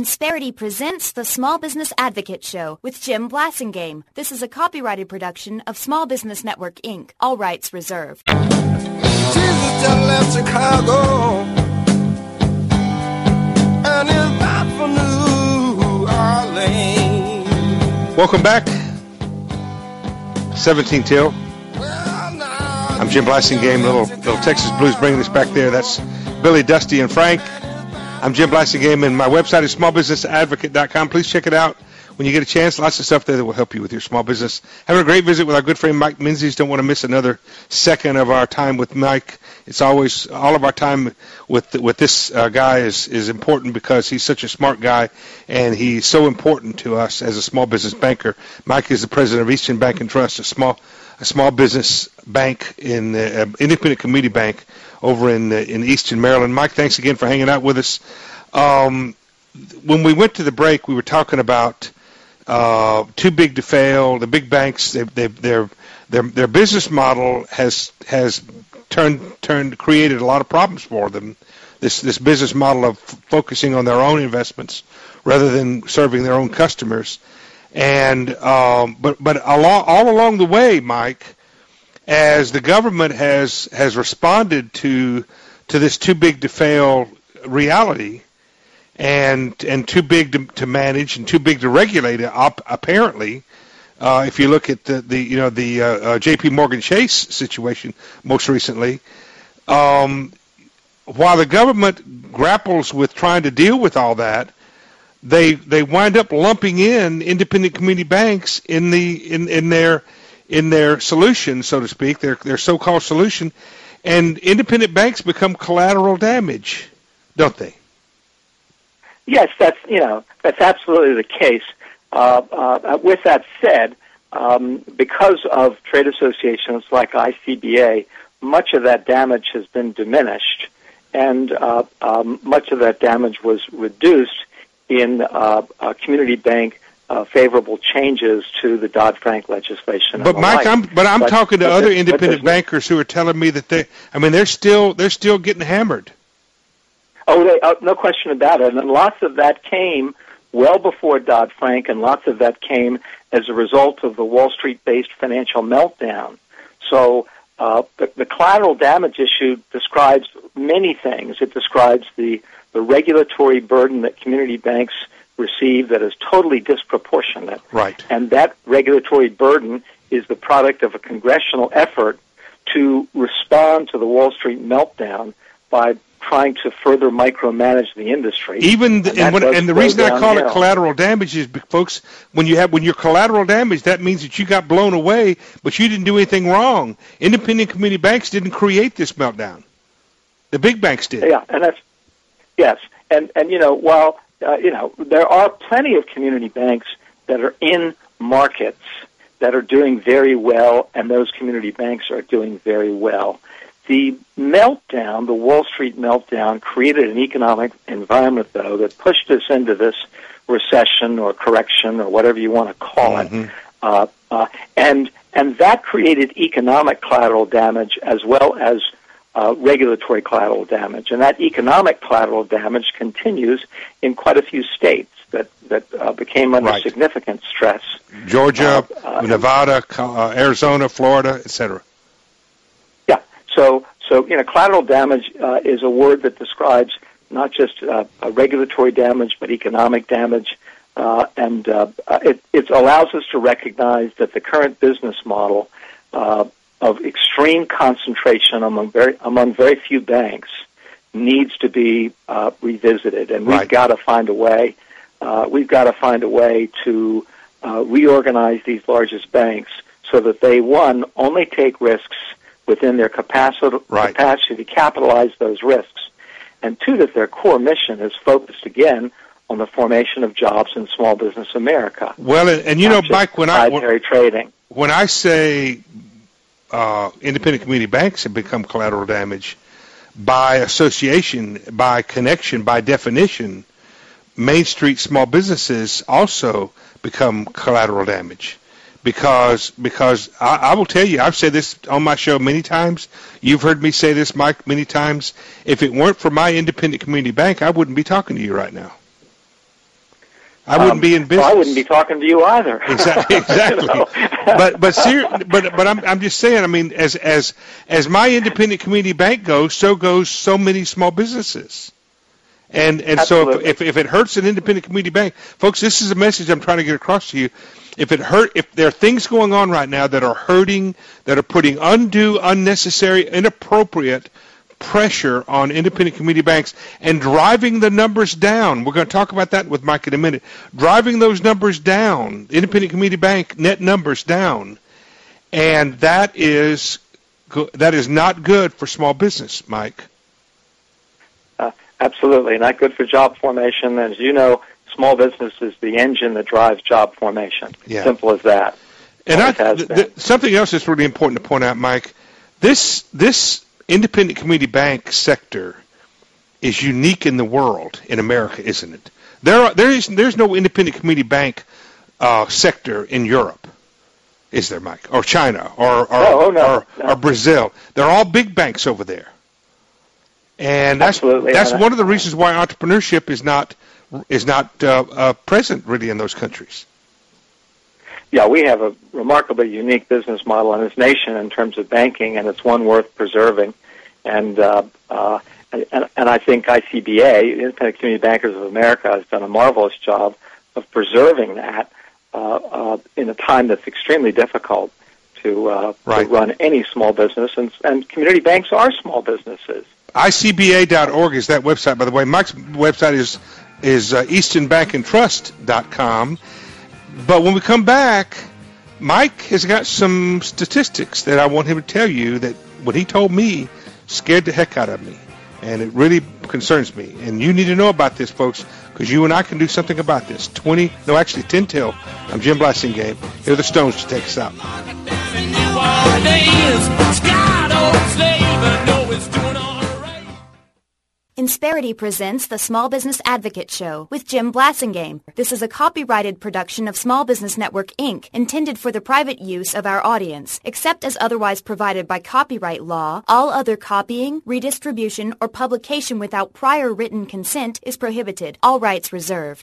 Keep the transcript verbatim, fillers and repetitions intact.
Insperity presents the Small Business Advocate Show with Jim Blasingame. This is a copyrighted production of Small Business Network, Incorporated. All rights reserved. Jesus just left Chicago and is back for New Orleans. Welcome back. seventeen till. I'm Jim Blasingame. Little, little Texas Blues bringing us back there. That's Billy, Dusty, and Frank. I'm Jim Blasingame, and my website is small business advocate dot com. Please check it out when you get a chance. Lots of stuff there that will help you with your small business. Having a great visit with our good friend Mike Menzies. Don't want to miss another second of our time with Mike. It's always, all of our time with with this uh, guy is, is important because he's such a smart guy, and he's so important to us as a small business banker. Mike is the president of Eastern Bank and Trust, a small a small business bank, in uh, independent community bank over in uh, in Eastern Maryland. Mike, thanks again for hanging out with us. Um, when we went to the break, we were talking about uh, too big to fail. The big banks, they, they, their their their business model has has turned turned created a lot of problems for them. This this business model of f- focusing on their own investments rather than serving their own customers. And um, but but along, all along the way, Mike, as the government has has responded to to this too big to fail reality, and and too big to, to manage and too big to regulate, op, apparently, uh, if you look at the, the you know the uh, uh, J P Morgan Chase situation most recently, um, while the government grapples with trying to deal with all that, they they wind up lumping in independent community banks in the in, in their in their solution, so to speak, their their so-called solution, and independent banks become collateral damage, don't they? Yes, that's you know that's absolutely the case. Uh, uh, with that said, um, because of trade associations like I C B A, much of that damage has been diminished, and uh, um, much of that damage was reduced in uh, uh, community bank uh, favorable changes to the Dodd-Frank legislation. But Mike, like. I'm but I'm but, talking to but other there's, independent bankers who are telling me that they, I mean, they're still they're still getting hammered. Oh, they, uh, no question about it. And lots of that came well before Dodd-Frank, and lots of that came as a result of the Wall Street-based financial meltdown. So uh, the, the collateral damage issue describes many things. It describes the the regulatory burden that community banks receive that is totally disproportionate. Right. And that regulatory burden is the product of a congressional effort to respond to the Wall Street meltdown by trying to further micromanage the industry. Even the, and, and, when, and the reason I call downhill. it collateral damage is, folks, when you have when you're collateral damage, that means that you got blown away, but you didn't do anything wrong. Independent community banks didn't create this meltdown. The big banks did. Yeah, and that's yes, and and you know, while uh, you know there are plenty of community banks that are in markets that are doing very well, and those community banks are doing very well. The meltdown, the Wall Street meltdown, created an economic environment, though, that pushed us into this recession or correction or whatever you want to call it, mm-hmm. uh, uh, and and that created economic collateral damage as well as Uh, regulatory collateral damage, and that economic collateral damage continues in quite a few states that that uh, became under right. significant stress. Georgia, uh, uh, Nevada, uh, Arizona, Florida, et cetera. Yeah. So, so you know, collateral damage uh, is a word that describes not just uh, regulatory damage, but economic damage, uh, and uh, it, it allows us to recognize that the current business model Uh, of extreme concentration among very among very few banks needs to be uh, revisited, and we've right. got to find a way. Uh, we've got to find a way to uh, reorganize these largest banks so that they, one, only take risks within their capacity, right. capacity to capitalize those risks, and two, that their core mission is focused again on the formation of jobs in small business America. Well, and, and you know, Mike, when I when, trading. when I say Uh, independent community banks have become collateral damage, by association, by connection, by definition, Main Street small businesses also become collateral damage. Because because I, I will tell you, I've said this on my show many times. You've heard me say this, Mike, many times. If it weren't for my independent community bank, I wouldn't be talking to you right now. I wouldn't um, be in business. So I wouldn't be talking to you either. Exactly. Exactly. You know? but but ser- but but I'm I'm just saying. I mean, as as as my independent community bank goes, so goes so many small businesses. And and Absolutely. so if, if if it hurts an independent community bank, folks, this is a message I'm trying to get across to you. If it hurt, if there are things going on right now that are hurting, that are putting undue, unnecessary, inappropriate pressure on independent community banks and driving the numbers down. We're going to talk about that with Mike in a minute. Driving those numbers down, independent community bank net numbers down, and that is that is not good for small business, Mike. Uh, absolutely, not good for job formation. As you know, small business is the engine that drives job formation. Yeah. Simple as that. And I, th- th- something else that's really important to point out, Mike. This this independent community bank sector is unique in the world, in America, isn't it? There are, there is there's no independent community bank uh, sector in Europe, is there, Mike? Or China, or or, no, oh, no, or, no. or Brazil. They're all big banks over there, and that's Absolutely. that's and one I, of the reasons why entrepreneurship is not is not uh, uh, present really in those countries. Yeah, we have a remarkably unique business model in this nation in terms of banking, and it's one worth preserving. And uh, uh, and, and I think I C B A, Independent Community Bankers of America, has done a marvelous job of preserving that uh, uh, in a time that's extremely difficult to, uh, right. to run any small business. And, and community banks are small businesses. I C B A dot org is that website, by the way. Mike's website is is uh, eastern bank and trust dot com. But when we come back, Mike has got some statistics that I want him to tell you that what he told me scared the heck out of me. And it really concerns me. And you need to know about this, folks, because you and I can do something about this. twenty, no, actually ten till. I'm Jim Blasingame. Here are the Stones to take us out. Insperity presents the Small Business Advocate Show with Jim Blasingame. This is a copyrighted production of Small Business Network, Incorporated, intended for the private use of our audience. Except as otherwise provided by copyright law, all other copying, redistribution, or publication without prior written consent is prohibited. All rights reserved.